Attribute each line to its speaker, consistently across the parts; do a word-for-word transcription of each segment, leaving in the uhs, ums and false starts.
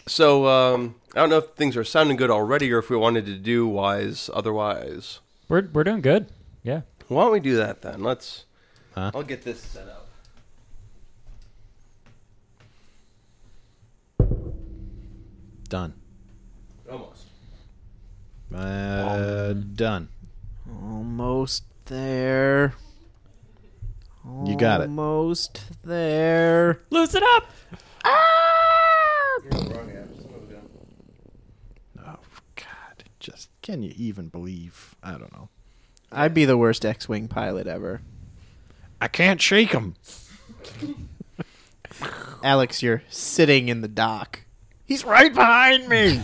Speaker 1: So, um, I don't know if things are sounding good already or if we wanted to do wise otherwise.
Speaker 2: We're we're doing good. Yeah.
Speaker 1: Why don't we do that then? Let's...
Speaker 3: Huh?
Speaker 1: I'll get this set up.
Speaker 3: Done.
Speaker 1: Almost.
Speaker 3: Uh, done.
Speaker 4: Almost there.
Speaker 3: You got it.
Speaker 4: Almost there.
Speaker 2: Loosen up.
Speaker 3: Oh, God. Just, can you even believe? I don't know.
Speaker 4: I'd be the worst X-Wing pilot ever.
Speaker 3: I can't shake him.
Speaker 4: Alex, you're sitting in the dock. He's right behind me.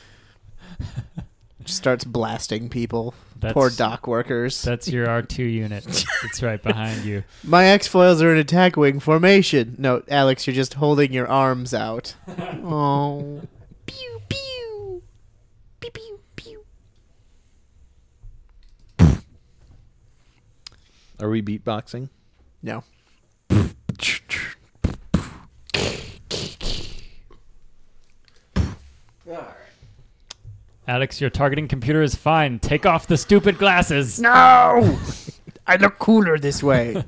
Speaker 4: Starts blasting people.
Speaker 2: That's-
Speaker 4: Poor dock workers.
Speaker 2: That's your R two unit. It's right behind you.
Speaker 4: My X-foils are in attack wing formation. No, Alex, you're just holding your arms out. Oh. Pew, pew. Pew, pew, pew.
Speaker 3: Are we beatboxing?
Speaker 4: No.
Speaker 2: Alex, your targeting computer is fine. Take off the stupid glasses.
Speaker 4: No! I look cooler this way.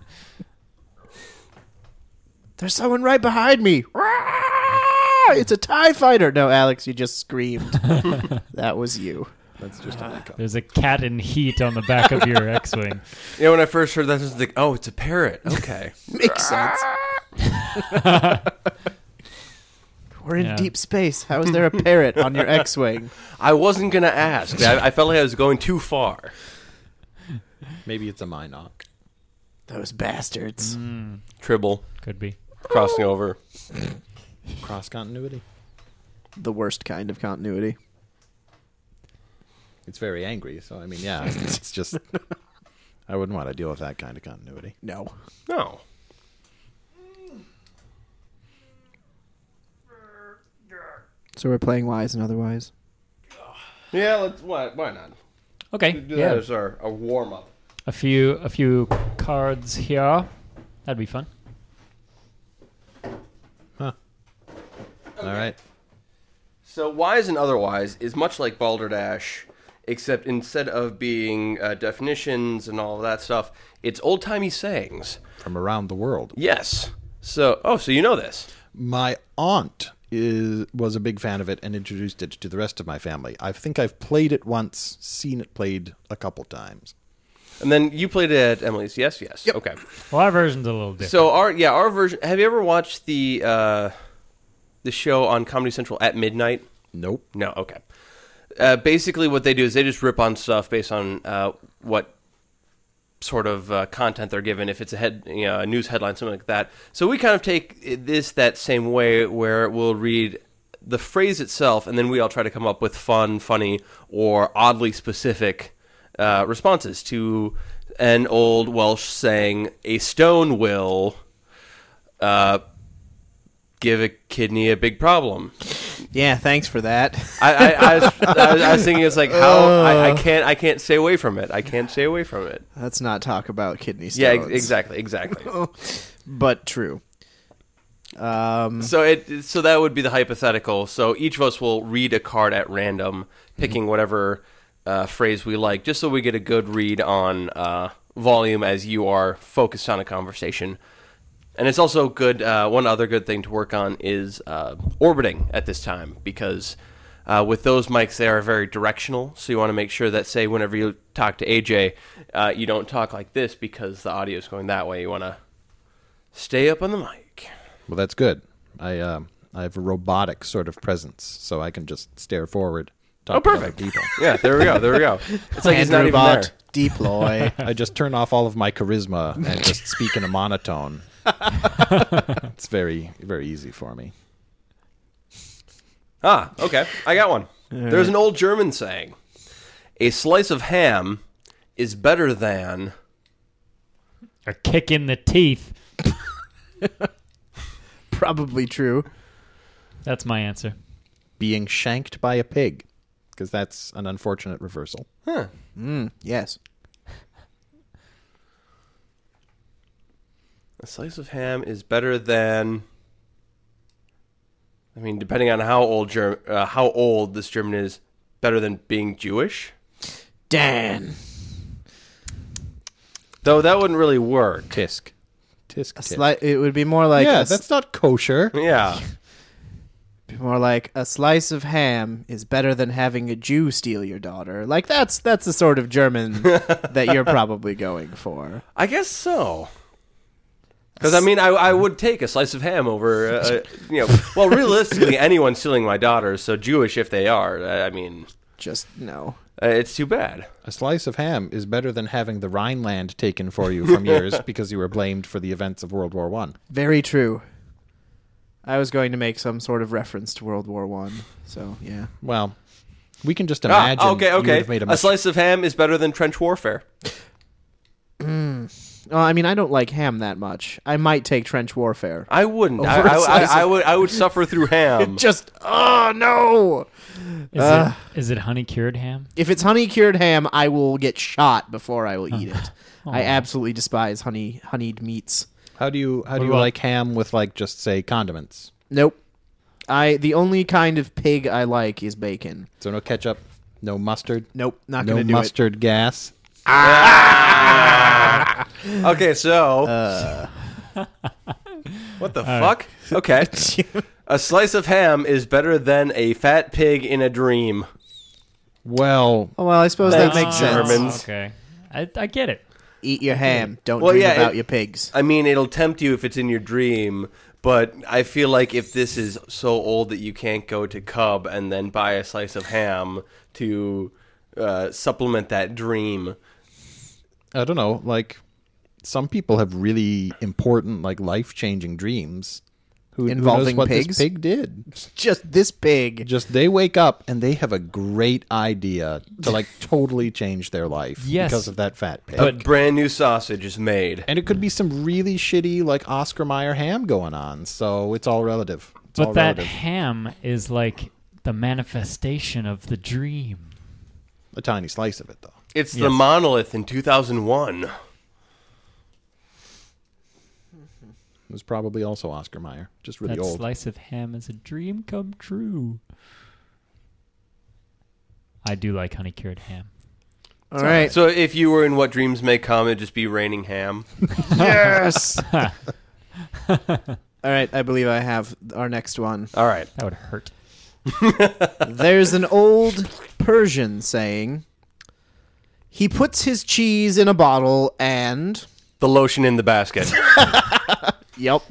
Speaker 4: There's someone right behind me. It's a TIE fighter. No, Alex, you just screamed. That was you.
Speaker 3: That's just a makeup.
Speaker 2: There's a cat in heat on the back of your X-Wing.
Speaker 1: You know, when I first heard that, I was like, oh, it's a parrot. Okay.
Speaker 4: Makes sense. We're in
Speaker 2: Yeah.
Speaker 4: deep space. How is there a parrot on your X-Wing?
Speaker 1: I wasn't going to ask. I, I felt like I was going too far.
Speaker 3: Maybe it's a Minoc.
Speaker 4: Those bastards.
Speaker 1: Tribble.
Speaker 2: Could be.
Speaker 1: Crossing over.
Speaker 3: Cross continuity.
Speaker 4: The worst kind of continuity.
Speaker 3: It's very angry, so I mean, yeah, it's just... I wouldn't want to deal with that kind of continuity.
Speaker 4: No.
Speaker 1: No.
Speaker 4: So we're playing wise and otherwise.
Speaker 1: Yeah, let's, why, why not?
Speaker 2: Okay.
Speaker 1: Do
Speaker 2: Yeah.
Speaker 1: that as our a warm-up.
Speaker 2: A few a few cards here. That'd be fun.
Speaker 3: Huh. All right.
Speaker 1: So wise and otherwise is much like Balderdash, except instead of being uh, definitions and all of that stuff, it's old-timey sayings.
Speaker 3: From around the world.
Speaker 1: Yes. So, oh, so you know this.
Speaker 3: My aunt is was a big fan of it and introduced it to the rest of my family. I think I've played it once, seen it played a couple times.
Speaker 1: And then you played it at Emily's. Yes, yes.
Speaker 3: Yep.
Speaker 1: Okay.
Speaker 2: Well, our version's a little different.
Speaker 1: So our yeah, our version. Have you ever watched the uh, the show on Comedy Central at midnight?
Speaker 3: Nope.
Speaker 1: No. Okay. Uh, basically, what they do is they just rip on stuff based on uh, what sort of uh, content they're given. If it's a head, you know, a news headline, something like that. So we kind of take this that same way, where we'll read the phrase itself, and then we all try to come up with fun, funny, or oddly specific uh, responses to an old Welsh saying: "A stone will uh, give a kidney a big problem."
Speaker 4: Yeah, thanks for that.
Speaker 1: I, I, I, was, I, was, I was thinking, it's like how I, I can't, I can't stay away from it. I can't stay away from it.
Speaker 4: Let's not talk about kidney stones.
Speaker 1: Yeah, ex- exactly, exactly.
Speaker 4: But true. Um,
Speaker 1: So it, so that would be the hypothetical. So each of us will read a card at random, picking whatever uh, phrase we like, just so we get a good read on uh, volume as you are focused on a conversation. And it's also good, uh, one other good thing to work on is uh, orbiting at this time, because uh, with those mics, they are very directional. So you want to make sure that, say, whenever you talk to A J, uh, you don't talk like this because the audio is going that way. You want to stay up on the mic.
Speaker 3: Well, that's good. I uh, I have a robotic sort of presence, so I can just stare forward, talk
Speaker 1: Oh,
Speaker 3: to other
Speaker 1: perfect.
Speaker 3: people.
Speaker 1: Yeah, there we go, there we go. It's like he's
Speaker 4: hand
Speaker 1: not even
Speaker 4: robot,
Speaker 1: there.
Speaker 4: deploy.
Speaker 3: I just turn off all of my charisma and just speak in a monotone. It's very, very easy for me.
Speaker 1: Ah, okay. I got one. There's an old German saying, "A slice of ham is better than..."
Speaker 2: A kick in the teeth.
Speaker 4: Probably true.
Speaker 2: That's my answer.
Speaker 3: Being shanked by a pig, because that's an unfortunate reversal.
Speaker 1: Huh.
Speaker 4: Mm, yes.
Speaker 1: A slice of ham is better than... I mean, depending on how old Ger- uh, how old this German is, better than being Jewish.
Speaker 4: Dan.
Speaker 1: Though that wouldn't really work.
Speaker 3: Tisk. Tisk.
Speaker 4: A
Speaker 3: tisk.
Speaker 4: sli- it would be more like
Speaker 3: yeah,
Speaker 4: a, s-
Speaker 3: that's not kosher.
Speaker 1: Yeah.
Speaker 4: be more like a slice of ham is better than having a Jew steal your daughter. Like that's that's the sort of German that you're probably going for.
Speaker 1: I guess so. Because, I mean, I, I would take a slice of ham over, uh, you know, well, realistically, anyone stealing my daughter, so Jewish if they are, I mean,
Speaker 4: Just no.
Speaker 1: uh, it's too bad.
Speaker 3: A slice of ham is better than having the Rhineland taken for you from yours because you were blamed for the events of World War One.
Speaker 4: Very true. I was going to make some sort of reference to World War One, so yeah.
Speaker 3: Well, we can just
Speaker 1: Ah,
Speaker 3: imagine.
Speaker 1: okay,
Speaker 3: you would
Speaker 1: okay.
Speaker 3: have made a
Speaker 1: A
Speaker 3: much-
Speaker 1: slice of ham is better than trench warfare.
Speaker 4: Well, I mean, I don't like ham that much. I might take trench warfare.
Speaker 1: I wouldn't. I,
Speaker 4: Over a
Speaker 1: I,
Speaker 4: slice
Speaker 1: I, I
Speaker 4: of-
Speaker 1: would. I would suffer through ham.
Speaker 4: Just oh no!
Speaker 2: Is
Speaker 4: Uh.
Speaker 2: it is it honey cured ham?
Speaker 4: If it's honey cured ham, I will get shot before I will eat it. I
Speaker 2: Aw.
Speaker 4: absolutely despise honey honeyed meats.
Speaker 3: How do you how do
Speaker 2: What
Speaker 3: you
Speaker 2: about-
Speaker 3: like ham with like just say condiments?
Speaker 4: Nope. I the only kind of pig I like is bacon.
Speaker 3: So no ketchup, no mustard,
Speaker 4: Nope, not
Speaker 3: no
Speaker 4: gonna do
Speaker 3: mustard gas.
Speaker 1: Okay, so
Speaker 4: Uh.
Speaker 1: what the fuck? Okay, a slice of ham is better than a fat pig in a dream.
Speaker 3: Well,
Speaker 4: Oh, well, I suppose
Speaker 1: Thanks,
Speaker 4: that makes
Speaker 1: German.
Speaker 4: sense.
Speaker 1: Germans.
Speaker 2: Okay, I, I get it.
Speaker 4: Eat your ham. Don't
Speaker 1: Well,
Speaker 4: dream
Speaker 1: yeah,
Speaker 4: about
Speaker 1: it-
Speaker 4: your pigs.
Speaker 1: I mean, it'll tempt you if it's in your dream, but I feel like if this is so old that you can't go to Cub and then buy a slice of ham to uh, supplement that dream.
Speaker 3: I don't know, like some people have really important like life-changing dreams. Who, who
Speaker 4: Involving
Speaker 3: knows what
Speaker 4: pigs?
Speaker 3: this pig did?
Speaker 4: Just this pig.
Speaker 3: Just they wake up and they have a great idea to like totally change their life
Speaker 2: Yes.
Speaker 3: because of that fat pig.
Speaker 1: A brand new sausage is made.
Speaker 3: And it could be some really shitty like Oscar Mayer ham going on. So it's all relative. It's all
Speaker 2: But that
Speaker 3: relative.
Speaker 2: ham is like the manifestation of the dream.
Speaker 3: A tiny slice of it though.
Speaker 1: It's the
Speaker 2: Yes.
Speaker 1: monolith in two thousand one.
Speaker 3: It was probably also Oscar Mayer, just really
Speaker 2: that
Speaker 3: old.
Speaker 2: slice of ham is a dream come true. I do like honey cured ham.
Speaker 4: All right.
Speaker 1: So if you were in What Dreams May Come, it'd just be raining ham.
Speaker 4: Yes. All right. I believe I have our next one.
Speaker 1: All right.
Speaker 2: That would hurt.
Speaker 4: There's an old Persian saying, he puts his cheese in a bottle and...
Speaker 1: The lotion in the basket.
Speaker 4: Yep.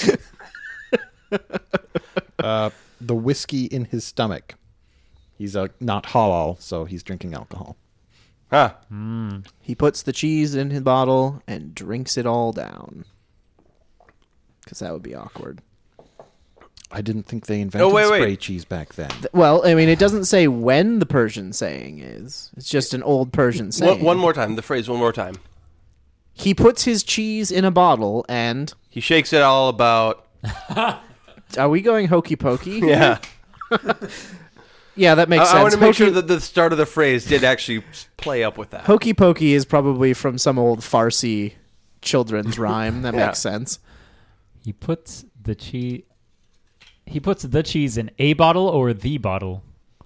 Speaker 3: Uh, the whiskey in his stomach. He's uh, not halal, so he's drinking alcohol.
Speaker 1: Huh.
Speaker 4: He puts the cheese in his bottle and drinks it all down. Because that would be awkward.
Speaker 3: I didn't think they invented
Speaker 1: Oh, wait, wait.
Speaker 3: spray cheese back then.
Speaker 4: Th- Well, I mean, it doesn't say when the Persian saying is. It's just an old Persian saying.
Speaker 1: One, one more time. The phrase one more time.
Speaker 4: He puts his cheese in a bottle and...
Speaker 1: He shakes it all about.
Speaker 4: Are we going hokey pokey?
Speaker 1: Yeah.
Speaker 4: Yeah, that makes
Speaker 1: I,
Speaker 4: sense.
Speaker 1: I want to make
Speaker 4: Hokey-
Speaker 1: sure that the start of the phrase did actually play up with that.
Speaker 4: Hokey pokey is probably from some old Farsi children's rhyme. That
Speaker 1: Yeah.
Speaker 4: makes sense.
Speaker 2: He puts the cheese. He puts the cheese in a bottle or the bottle.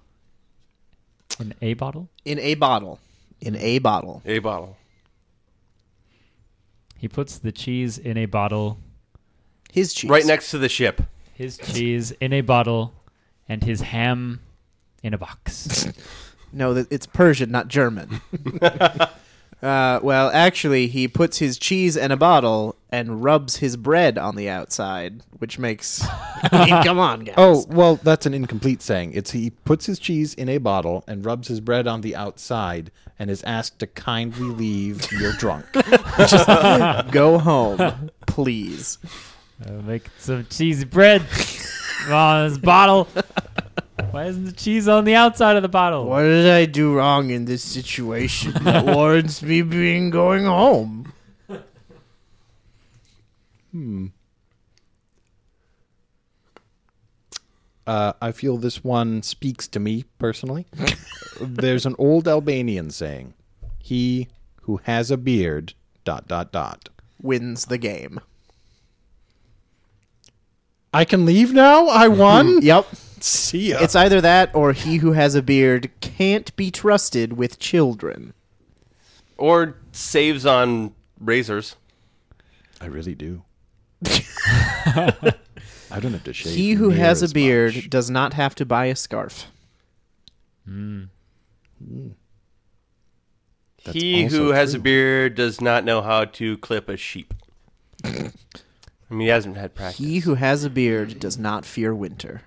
Speaker 2: In a bottle.
Speaker 4: In a bottle. In a bottle.
Speaker 1: A bottle.
Speaker 2: He puts the cheese in a bottle.
Speaker 4: His cheese.
Speaker 1: Right next to the ship.
Speaker 2: His cheese in a bottle, and his ham in a box.
Speaker 4: No, that it's Persian, not German. uh, well, actually, he puts his cheese in a bottle and rubs his bread on the outside, which makes. I mean, come on, guys.
Speaker 3: Oh, well, that's an incomplete saying. It's he puts his cheese in a bottle and rubs his bread on the outside and is asked to kindly leave. You're drunk.
Speaker 4: Go home, please.
Speaker 2: Uh, make some cheesy bread on this bottle. Why isn't the cheese on the outside of the bottle?
Speaker 4: What did I do wrong in this situation that warrants me being going home?
Speaker 3: Uh, I feel this one speaks to me personally. There's an old Albanian saying, "He who has a beard, dot, dot, dot."
Speaker 4: Wins the game.
Speaker 3: I can leave now? I won?
Speaker 4: Yep.
Speaker 3: See ya.
Speaker 4: It's either that or he who has a beard can't be trusted with children.
Speaker 1: Or saves on razors.
Speaker 3: I really do. I don't have to shave.
Speaker 4: He who
Speaker 3: near
Speaker 4: has a
Speaker 3: as
Speaker 4: beard
Speaker 3: much.
Speaker 4: does not have to buy a scarf.
Speaker 2: Mm.
Speaker 3: That's
Speaker 1: He
Speaker 3: also
Speaker 1: who has a
Speaker 3: true.
Speaker 1: beard does not know how to clip a sheep. I mean, he hasn't had practice.
Speaker 4: He who has a beard does not fear winter.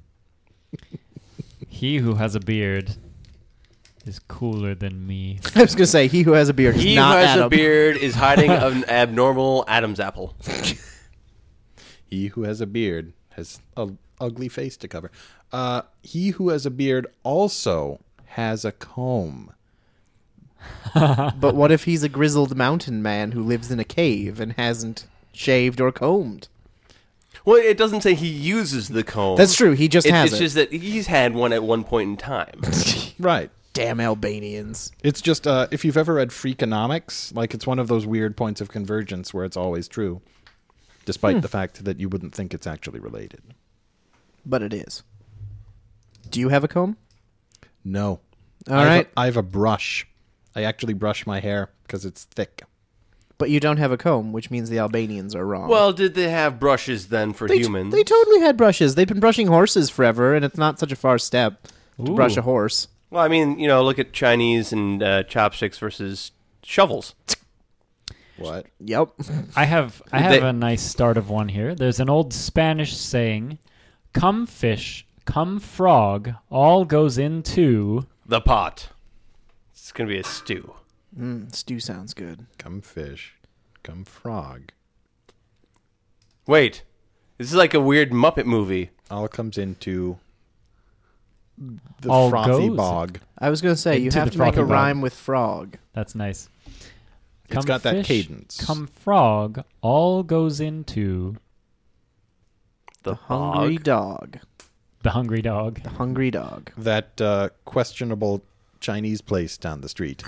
Speaker 2: He who has a beard is cooler than me.
Speaker 4: I was going to say, he who has a beard is
Speaker 1: He who
Speaker 4: not
Speaker 1: has
Speaker 4: Adam.
Speaker 1: a beard is hiding an abnormal Adam's apple.
Speaker 3: He who has a beard has an ugly face to cover. Uh, he who has a beard also has a comb.
Speaker 4: But what if he's a grizzled mountain man who lives in a cave and hasn't shaved or combed?
Speaker 1: Well, it doesn't say he uses the comb.
Speaker 4: That's true. He just
Speaker 1: It-
Speaker 4: has
Speaker 1: it's
Speaker 4: it.
Speaker 1: just that he's had one at one point in time.
Speaker 3: Right.
Speaker 4: Damn Albanians.
Speaker 3: It's just, uh, if you've ever read Freakonomics, like it's one of those weird points of convergence where it's always true, despite the fact that you wouldn't think it's actually related.
Speaker 4: But it is. Do you have a comb?
Speaker 3: No.
Speaker 4: All
Speaker 3: I have a-
Speaker 4: right.
Speaker 3: I have a brush. I actually brush my hair because it's thick.
Speaker 4: But you don't have a comb, which means the Albanians are wrong.
Speaker 1: Well, did they have brushes then for
Speaker 4: they, t-
Speaker 1: humans?
Speaker 4: they totally had brushes. They've been brushing horses forever, and it's not such a far step to
Speaker 2: Ooh.
Speaker 4: brush a horse.
Speaker 1: Well, I mean, you know, look at Chinese and uh, chopsticks versus shovels.
Speaker 3: What?
Speaker 4: Yep.
Speaker 2: I have I have
Speaker 1: They-
Speaker 2: a nice start of one here. There's an old Spanish saying, "Come fish, come frog, all goes into."
Speaker 1: The pot. It's going to be a stew.
Speaker 4: Mm, stew sounds good.
Speaker 3: Come fish. Come frog.
Speaker 1: Wait. This is like a weird Muppet movie.
Speaker 3: All comes into the
Speaker 2: All
Speaker 3: frothy
Speaker 2: goes.
Speaker 3: bog.
Speaker 4: I was going to say, you
Speaker 2: Into
Speaker 4: have
Speaker 2: the
Speaker 4: to make a
Speaker 2: frothy bog.
Speaker 4: rhyme with frog.
Speaker 2: That's nice.
Speaker 3: It's got that cadence.
Speaker 2: Come frog, all goes into
Speaker 1: The
Speaker 4: Hungry
Speaker 1: bog.
Speaker 4: dog.
Speaker 2: the hungry dog.
Speaker 4: The hungry dog.
Speaker 3: That uh, questionable Chinese place down the street.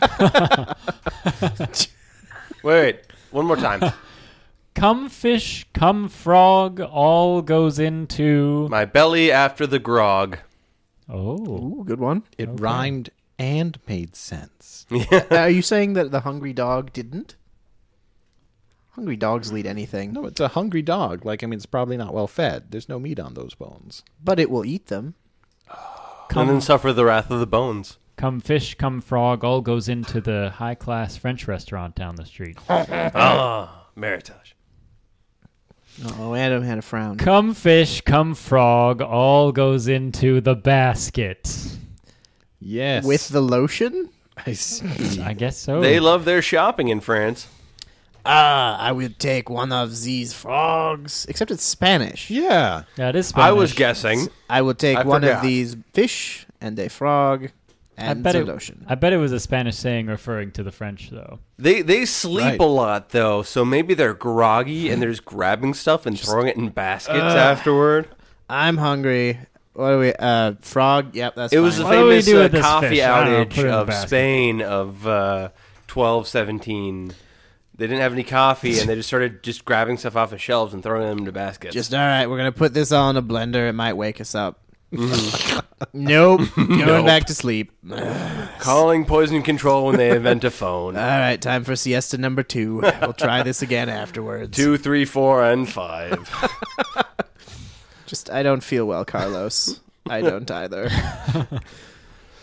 Speaker 1: Wait, wait. One more time.
Speaker 2: Come fish, come frog, all goes into.
Speaker 1: My belly after the grog.
Speaker 2: Oh,
Speaker 4: Ooh, good one.
Speaker 3: It
Speaker 2: Okay.
Speaker 3: rhymed and made sense.
Speaker 4: Uh, are you saying that the hungry dog didn't? Hungry dogs lead anything,
Speaker 3: No, it's a hungry dog. Like, I mean, it's probably not well fed. There's no meat on those bones.
Speaker 4: but it will eat them.
Speaker 1: And then suffer the wrath of the bones.
Speaker 2: come fish, come frog, all goes into the high class French restaurant down the street.
Speaker 1: Ah, Meritage.
Speaker 4: Oh, Adam had a frown.
Speaker 2: Come fish, come frog, all goes into the basket.
Speaker 3: Yes.
Speaker 4: With the lotion?
Speaker 3: I see.
Speaker 2: I guess so.
Speaker 1: They love their shopping in France.
Speaker 4: Ah, I will take one of these frogs. Except it's Spanish.
Speaker 3: Yeah.
Speaker 2: That is Spanish.
Speaker 1: I was guessing.
Speaker 4: I will take
Speaker 1: I
Speaker 4: one
Speaker 1: forgot.
Speaker 4: of these fish and a frog
Speaker 2: I
Speaker 4: and
Speaker 2: bet
Speaker 4: the
Speaker 2: it.
Speaker 4: lotion.
Speaker 2: I bet it was a Spanish saying referring to the French, though.
Speaker 1: They they sleep
Speaker 3: Right.
Speaker 1: a lot though, so maybe they're groggy and they're just grabbing stuff and throwing it in baskets afterward.
Speaker 4: I'm hungry. What do we? Uh, frog. Yep, that's.
Speaker 1: It was
Speaker 4: fine.
Speaker 1: the
Speaker 2: What do we
Speaker 1: famous
Speaker 2: do
Speaker 1: uh,
Speaker 2: with this
Speaker 1: coffee
Speaker 2: fish? I don't know,
Speaker 1: outage
Speaker 2: put it in the
Speaker 1: of
Speaker 2: basket.
Speaker 1: Spain of uh, twelve seventeen. They didn't have any coffee, and they just started just grabbing stuff off the shelves and throwing them into baskets.
Speaker 4: Just all right. We're gonna put this all in a blender. It might wake us up. Nope. Going back to sleep. all
Speaker 1: calling poison control when they invent a phone.
Speaker 4: right. Time for siesta number two. We'll try this again afterwards.
Speaker 1: Two, three, four, and five.
Speaker 4: Just I don't feel well, Carlos. I don't either.